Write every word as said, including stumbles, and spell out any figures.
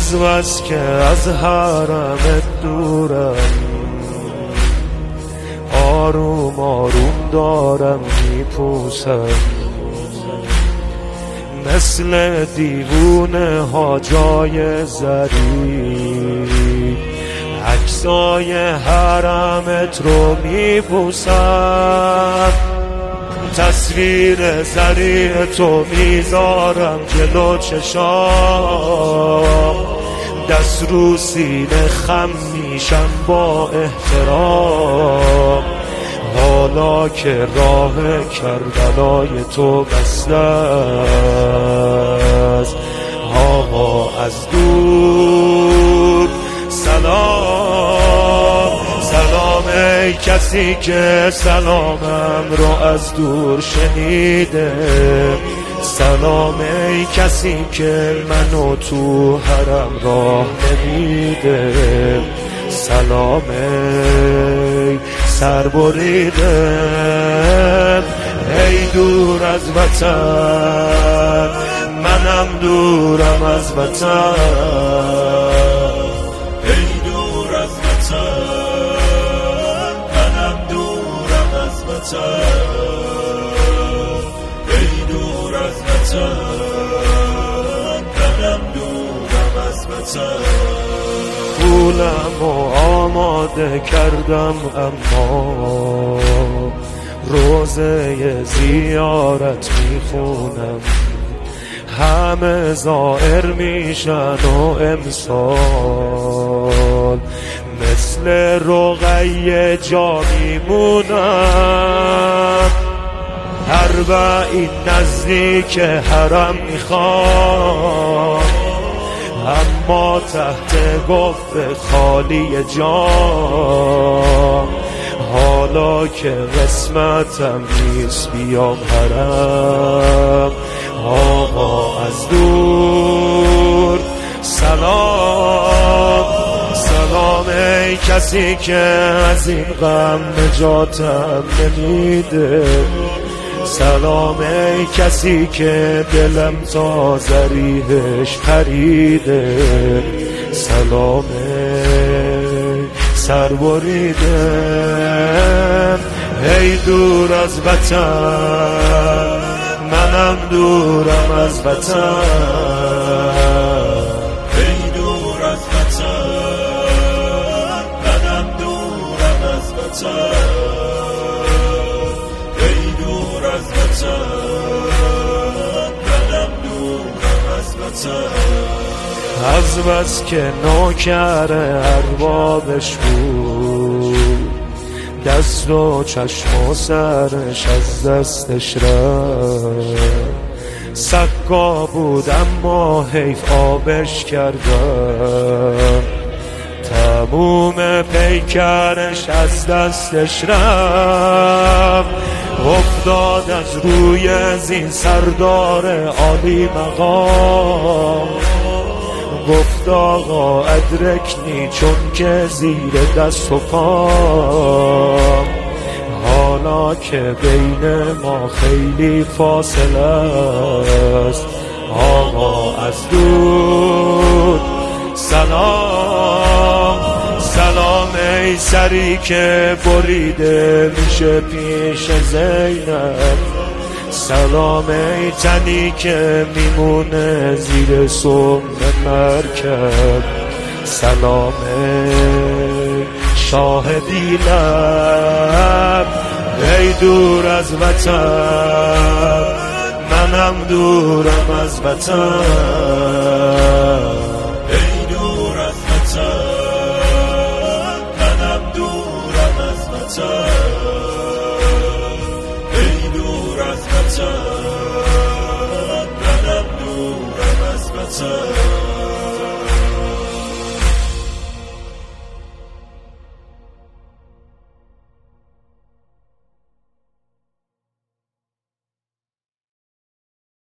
از بس که از حرمت دورم، آروم آروم دارم میپوسم، مثل دیوونه ها جای زری عکسای حرمت رو میپوسم، تصویر زری تو میذارم جلو چشام، دست رو سینه خم میشم با احترام، حالا که راه کربلای تو بسته است، آقا از دور سلام سلام ای کسی که سلامم رو از دور شنیده، سلام ای کسی که منو تو حرم راه نمیده، سلام ای سر بریده ای دور از وطن، منم دورم از وطن، ای دور از وطن، منم دورم از وطن، ای دور از وطن، منم دورم از وطن. پولم و آماده کردم اما روزه زیارت میخونم، همه زائر میشن و امسال مثل رقیه جا میمونم، اربعین نزدیک حرم میخوام، اما تحت گفت خالی جام، حالا که قسمتم نیست بیام حرم، آقا از دور سلام سلام ای کسی که از این غم نجاتم نمیده، سلام ای کسی که دلم تا ذریحش پریده، سلام ای سر بریده ای دور از وطن، منم دورم از وطن، ای دور از وطن، منم دورم از وطن، ای دور از وطن، منم دورم از وطن. از بس که نوکر اربابش بود، دست و چشم و سرش از دستش رفت، سقا بود اما حیف آبش کردم، تموم پیکرش از دستش رفت، افتاد از روی زین سردار عالی مقام، گفت آقا ادرکنی چون که زیر دست و پام، حالا که بین ما خیلی فاصله است، آقا از دور سلام سلام ای سری که بریده میشه پیش زینب، سلام ای تنی که میمونه زیر سم مرکب، سلام ای شاهدی لب ای دور از وطن، منم دورم از وطن،